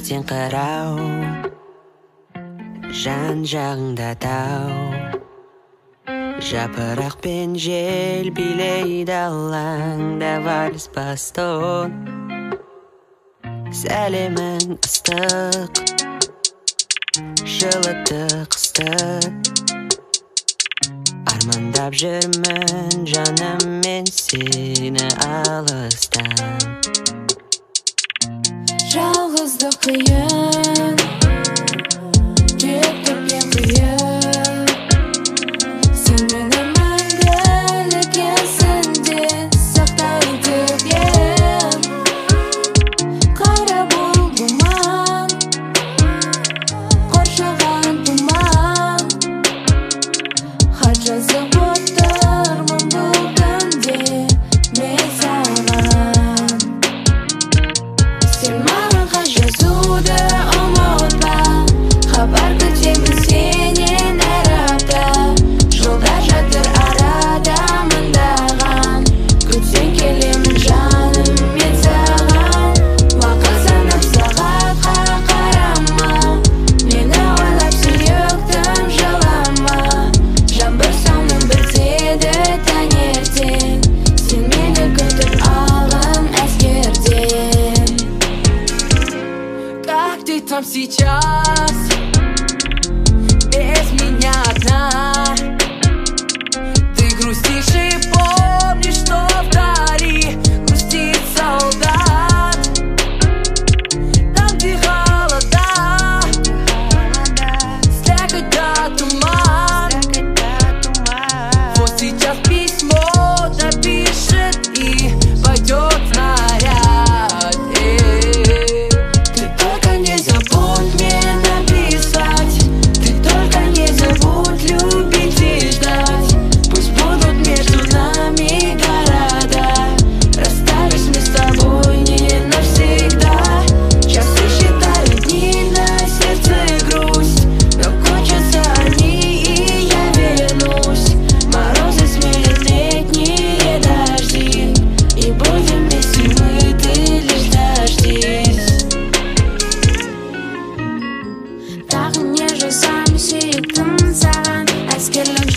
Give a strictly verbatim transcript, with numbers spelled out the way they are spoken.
сен қарау, жан жағыңда тау, жапырақ пен жел билейді алаңда вальс бастон. Сәлемің ыстық, жылытты қысты, армандап жүрмін жаным мен сені алыстан. Жалғыздық қиын, кетіп мен қиын, сен мені мәңгілік есімде сақтайтып ем. Қара бұл думан, қоршаған тұман, хат жазып отырмын бұл күнде мен саған. Сен маған хат жазуды ұмытпа, хабар күтемін сенен әр апта. Жылдар жатыр арада мыңдаған, күтсең келемін жаным мен саған. Уақыт санап сағатқа қарама, мені ойлап сүйіктім жылама. Жаңбыр соңын бітеді таңертең, сен мені күтіп алғын әскерден. Как ты там сейчас, без меня одна? Ты грустишь и помнишь, что вдали грустит солдат. Там, где холода, слякоть да туман. Вот сейчас письмо напишет и пойдет снаряд. Ты только не забудь мне написать, ты только не забудь любить и ждать. Пусть будут между нами города, расстались мы с тобой не навсегда. Часы считают дни, на сердце грусть, но кончатся они, и я вернусь. Морозы сменят летние дожди, и будем вместе мы, ты лишь дождись. Тағы не жазам сүйіктім саған, әскерлік